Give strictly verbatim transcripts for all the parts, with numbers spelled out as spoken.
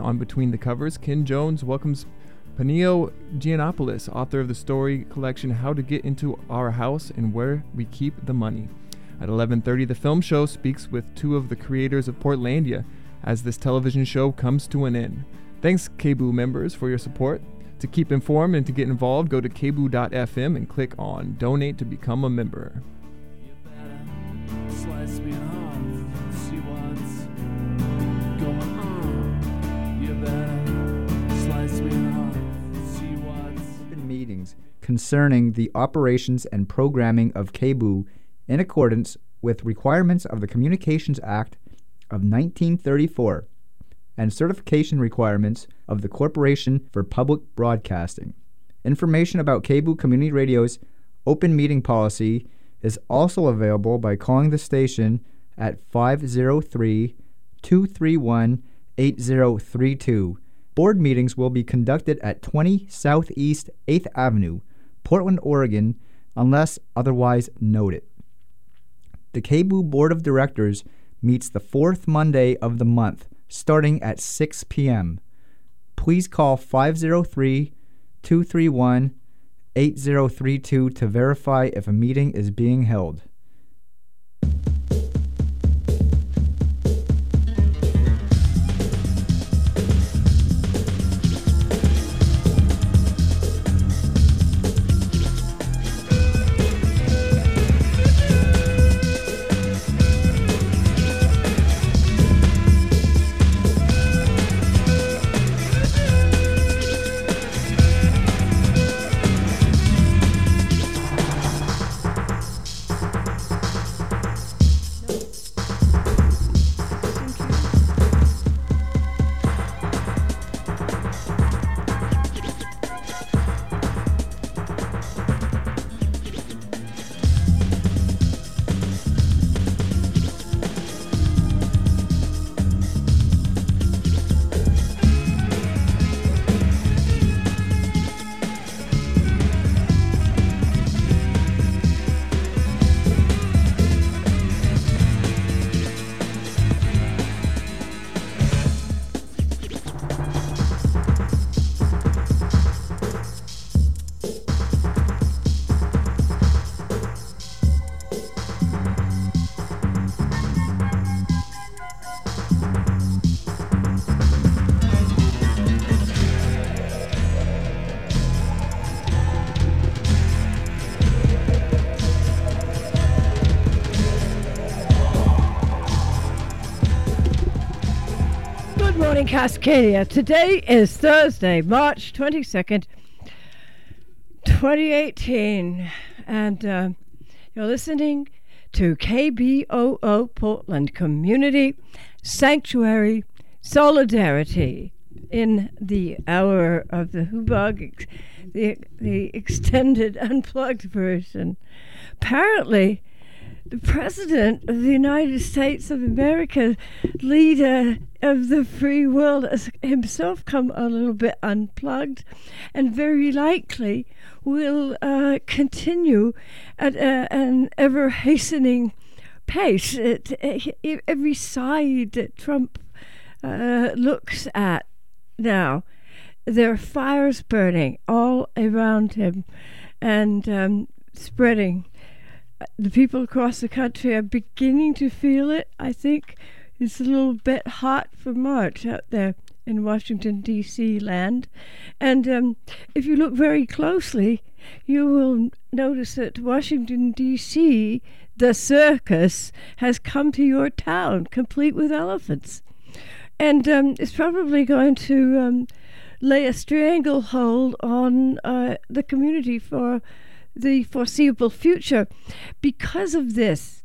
On Between the Covers, Ken Jones welcomes Panio Giannopoulos, author of the story collection How to Get Into Our House and Where We Keep the Money. At eleven thirty, the film show speaks with two of the creators of Portlandia as this television show comes to an end. Thanks, K B O O members, for your support. To keep informed and to get involved, go to k b o o dot f m and click on Donate to become a member. You better slice me off, see what's going on. You better slice me off, see what's... Open meetings concerning the operations and programming of K B O O in accordance with requirements of the Communications Act of nineteen thirty-four and certification requirements of the Corporation for Public Broadcasting. Information about K B O O Community Radio's open meeting policy is also available by calling the station at five oh three, two three one, eight oh three two. Board meetings will be conducted at twenty Southeast eighth Avenue, Portland, Oregon, unless otherwise noted. The K B O O Board of Directors meets the fourth Monday of the month, starting at six p.m. Please call five oh three, two three one, eight oh three two to verify if a meeting is being held. Cascadia. Today is Thursday, March twenty-second, twenty eighteen, and uh, you're listening to K B O O Portland Community Sanctuary Solidarity in the hour of the Hubbub, the, the extended unplugged version. Apparently, the President of the United States of America, leader of the free world, has himself come a little bit unplugged and very likely will uh, continue at uh, an ever-hastening pace. It, it, every side that Trump uh, looks at now, there are fires burning all around him and um, spreading. The people across the country are beginning to feel it. I think it's a little bit hot for March out there in Washington, D C land. And um, if you look very closely, you will notice that Washington, D C, the circus, has come to your town, complete with elephants. And um, it's probably going to um, lay a stranglehold on uh, the community for the foreseeable future. Because of this,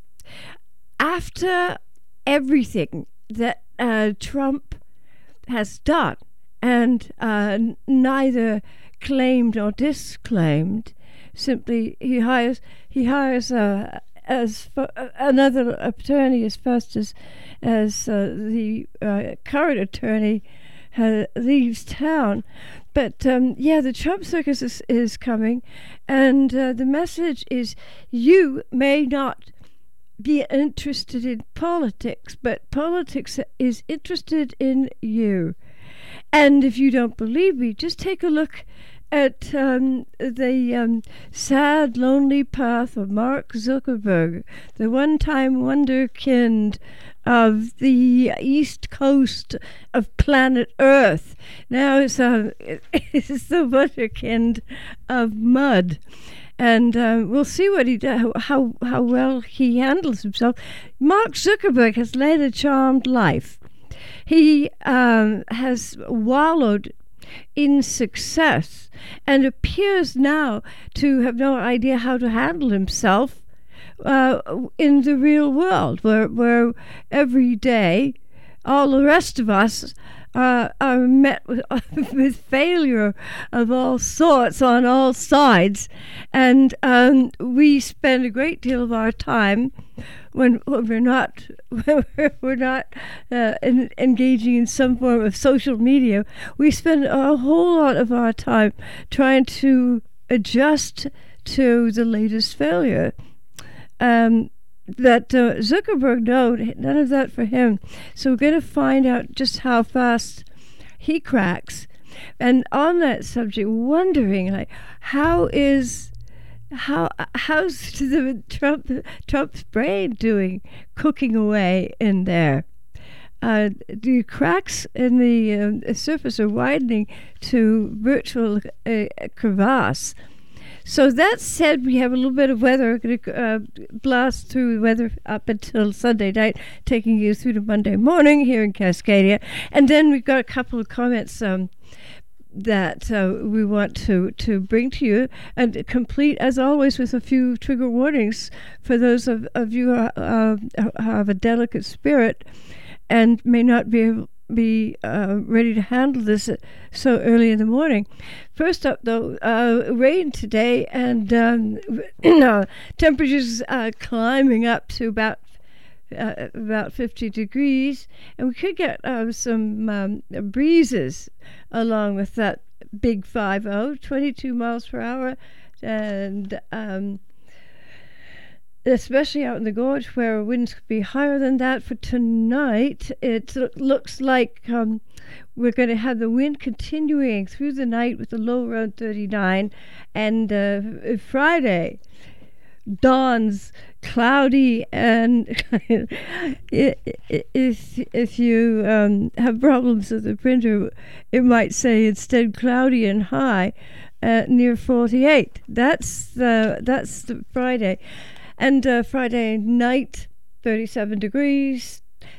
after everything that uh, Trump has done, and uh, neither claimed or disclaimed, simply he hires he hires uh, as f- another attorney as fast as as uh, the uh, current attorney uh, leaves town. But um, yeah, the Trump circus is, is coming, and uh, the message is: you may not be interested in politics, but politics is interested in you. And if you don't believe me, just take a look at um, the um, sad, lonely path of Mark Zuckerberg, the one-time wonderkind of the east coast of planet Earth. Now it's, uh, it's the wonderkind of mud. And uh, we'll see what he do, how how well he handles himself. Mark Zuckerberg has led a charmed life. He um, has wallowed in success and appears now to have no idea how to handle himself uh, in the real world, where where every day all the rest of us Uh, are met with, with failure of all sorts on all sides, and um, we spend a great deal of our time when, when we're not when we're not uh, in, engaging in some form of social media. We spend a whole lot of our time trying to adjust to the latest failure. Um, That uh, Zuckerberg, no, none of that for him. So we're going to find out just how fast he cracks. And on that subject, wondering like, how is how how's the Trump Trump's brain doing, cooking away in there? Uh, the cracks in the uh, surface are widening to virtual uh, crevasse. So that said, we have a little bit of weather. We're going to uh, blast through weather up until Sunday night, taking you through to Monday morning here in Cascadia. And then we've got a couple of comments um, that uh, we want to, to bring to you, and complete, as always, with a few trigger warnings for those of, of you who uh, have a delicate spirit and may not be able be uh, ready to handle this so early in the morning. First up, though, uh, rain today, and um, uh, temperatures uh, climbing up to about uh, about fifty degrees, and we could get uh, some um, breezes along with that big five oh, twenty-two miles per hour, and um, especially out in the gorge where winds could be higher than that. For tonight, it looks like um, we're going to have the wind continuing through the night with a low around thirty-nine, and uh, Friday dawns cloudy, and if if you um, have problems with the printer, it might say instead cloudy and high uh, near forty-eight. That's the that's the Friday. And uh, Friday night, thirty-seven degrees.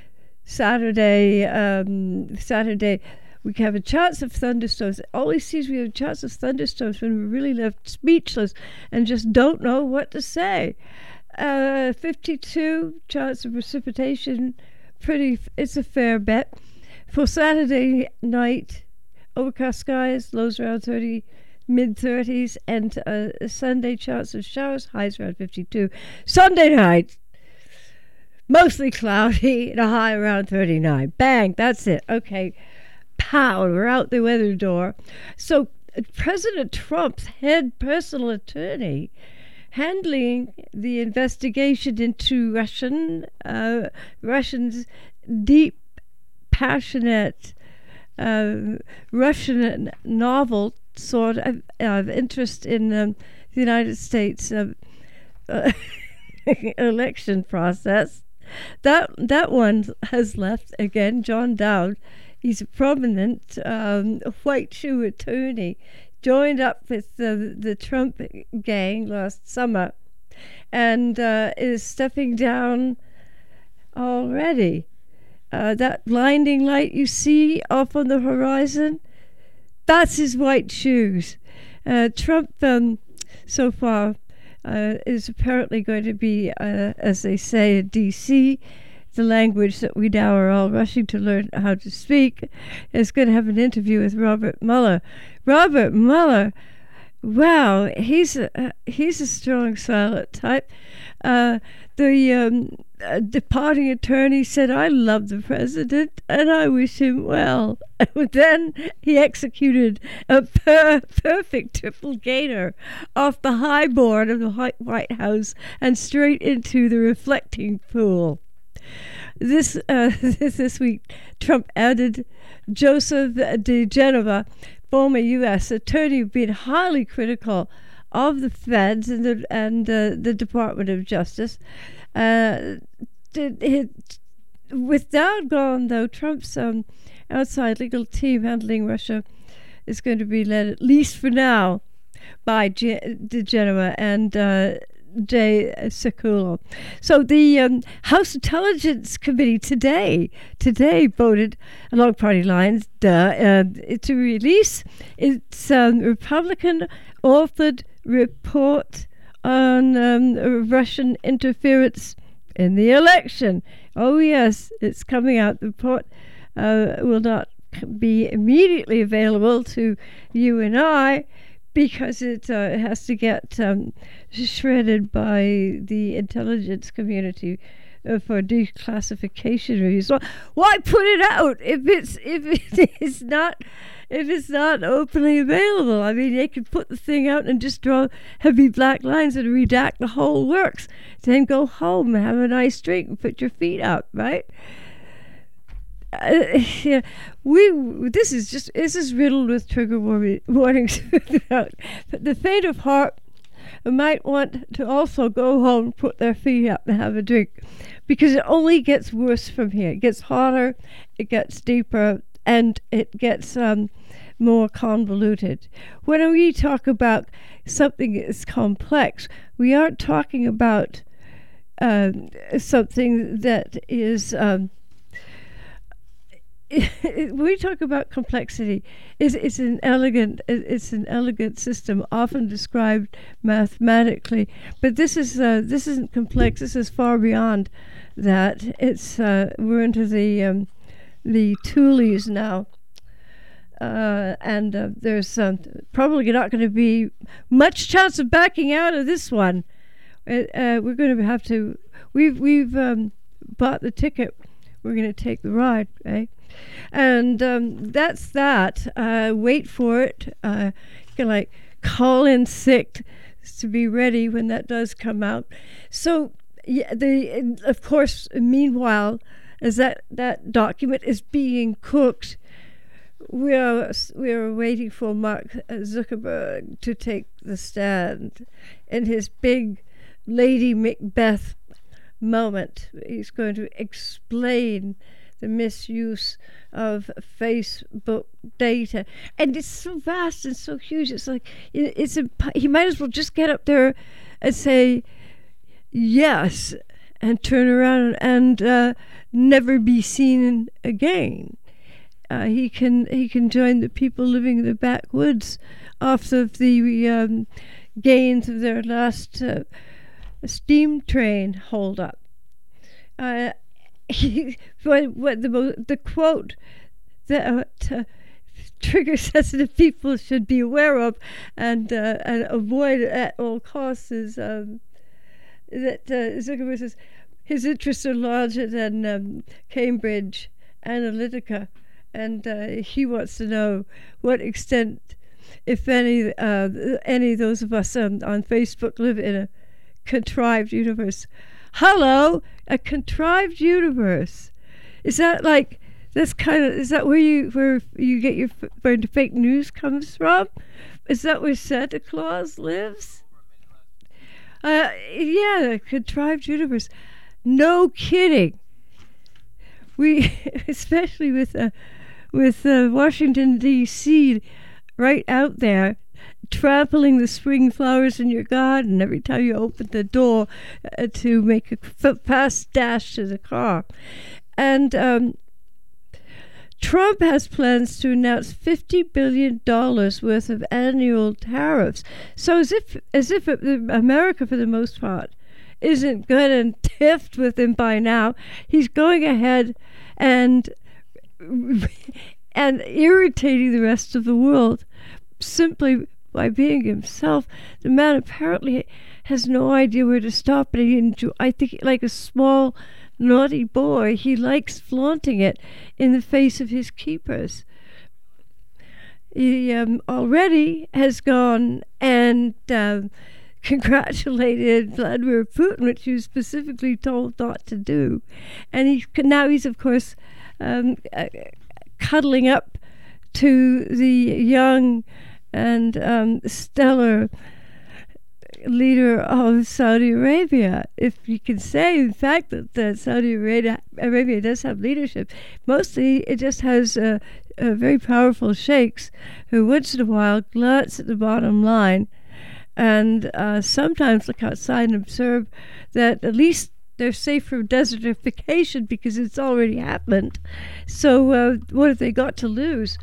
Saturday, um, Saturday, we have a chance of thunderstorms. It always seems we have a chance of thunderstorms when we're really left speechless and just don't know what to say. Uh, fifty-two chance of precipitation. Pretty, it's a fair bet. For Saturday night, overcast skies, lows around thirty. Mid thirties, and uh, Sunday chance of showers, highs around fifty-two. Sunday night, mostly cloudy and a high around thirty-nine. Bang, that's it. Okay, pow, we're out the weather door. So uh, President Trump's head personal attorney handling the investigation into Russian, uh, Russians' deep, passionate uh, Russian novel sort of, of interest in um, the United States uh, uh, election process. That that one has left again. John Dowd, he's a prominent um, white shoe attorney, joined up with the the Trump gang last summer, and uh, is stepping down already. Uh, that blinding light you see off on the horizon, that's his white shoes. Uh, Trump, um, so far, uh, is apparently going to be, uh, as they say in D C, the language that we now are all rushing to learn how to speak, is going to have an interview with Robert Mueller. Robert Mueller, wow, he's a, uh, he's a strong, silent type. Uh, the um, uh, departing attorney said, "I love the president and I wish him well." And then he executed a per- perfect triple gainer off the high board of the White House and straight into the reflecting pool. this uh, this this week, Trump added Joseph DeGenova, former U S attorney, who'd been highly critical of the feds and the and uh, the Department of Justice. Uh, did, it, with that gone, though, Trump's um, outside legal team handling Russia is going to be led, at least for now, by G- DeGenova and uh, Jay Sekulow. So the um, House Intelligence Committee today today voted along party lines duh, uh, to release its um, Republican-authored report on um, Russian interference in the election. Oh yes, it's coming out. The report uh, will not be immediately available to you and I, because it uh, has to get um, shredded by the intelligence community uh, for declassification reasons. Why put it out if it's if it is not if it's not openly available? I mean, they could put the thing out and just draw heavy black lines and redact the whole works. Then go home and have a nice drink and put your feet up, right? Uh, yeah, we. This is just. This is riddled with trigger war- warnings. But the faint of heart might want to also go home, put their feet up, and have a drink, because it only gets worse from here. It gets hotter, it gets deeper, and it gets um, more convoluted. When we talk about something that's complex, we aren't talking about um, something that is. Um, When we talk about complexity, it's, it's an elegant it's an elegant system, often described mathematically. But this is uh, this isn't complex. This is far beyond that. It's uh, we're into the um, the toolies now, uh, and uh, there's um, probably not going to be much chance of backing out of this one. Uh, uh, we're going to have to. We've we've um, bought the ticket. We're going to take the ride, right? And um, that's that. Uh, wait for it. Uh, you can like call in sick to be ready when that does come out. So, yeah, the of course, meanwhile, as that, that document is being cooked, we are we are waiting for Mark Zuckerberg to take the stand in his big Lady Macbeth moment. He's going to explain the misuse of Facebook data, and it's so vast and so huge. It's like it's a, he might as well just get up there and say yes and turn around and uh, never be seen again. Uh, he can he can join the people living in the backwoods off of the um, gains of their last uh, steam train holdup. Uh, what, what the the quote that uh, trigger sensitive people should be aware of and uh, and avoid at all costs is um, that uh, Zuckerberg says his interests are larger than um, Cambridge Analytica, and uh, he wants to know what extent, if any, uh, any of those of us um, on Facebook live in a contrived universe. Hello, a contrived universe. Is that like that's kind of is that where you where you get your where the fake news comes from? Is that where Santa Claus lives? Uh, yeah, a contrived universe. No kidding. We especially with uh, with uh, Washington D C right out there, trampling the spring flowers in your garden every time you open the door uh, to make a f- fast dash to the car. And um, Trump has plans to announce fifty billion dollars worth of annual tariffs. So as if as if it, America, for the most part, isn't good and tiffed with him by now, he's going ahead and and irritating the rest of the world simply by being himself. The man apparently has no idea where to stop, and he enjoy, I think, like a small naughty boy, he likes flaunting it in the face of his keepers. He um, already has gone and um, congratulated Vladimir Putin, which he was specifically told not to do. And he now he's, of course, um, uh, cuddling up to the young and um, stellar leader of Saudi Arabia. If you can say, in fact, that, that Saudi Arabia, Arabia does have leadership, mostly it just has uh, uh, very powerful sheikhs who once in a while glance at the bottom line and uh, sometimes look outside and observe that at least they're safe from desertification because it's already happened. So uh, what have they got to lose?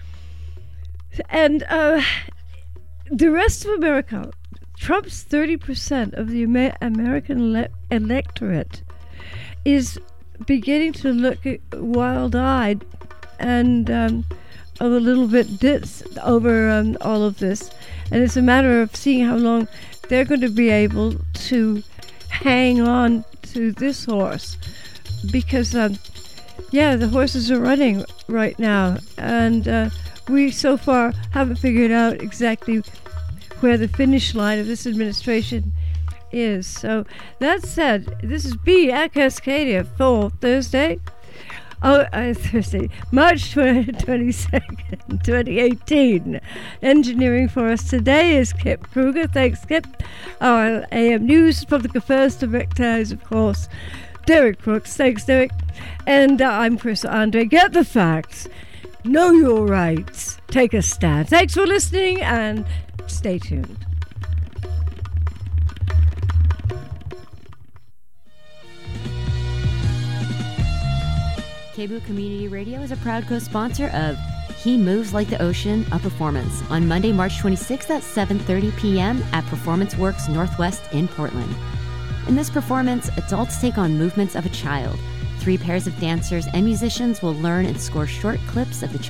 And uh, the rest of America, Trump's thirty percent of the Amer- American le- electorate is beginning to look wild-eyed and um, a little bit ditz over um, all of this. And it's a matter of seeing how long they're going to be able to hang on to this horse. Because, um, yeah, the horses are running right now. And uh, we so far haven't figured out exactly where the finish line of this administration is. So that said, this is B at Cascadia for Thursday. Oh, uh, Thursday, March twenty-second, twenty eighteen. Engineering for us today is Kip Kruger. Thanks, Kip. Our A M News, Public Affairs Director is, of course, Derek Brooks. Thanks, Derek. And uh, I'm Chris Andre. Get the facts. Know your rights. Take a stand. Thanks for listening and stay tuned. K B O O Community Radio is a proud co-sponsor of He Moves Like the Ocean, a performance on Monday, March twenty-sixth at seven thirty p.m. at Performance Works Northwest in Portland. In this performance, adults take on movements of a child. Three pairs of dancers and musicians will learn and score short clips of the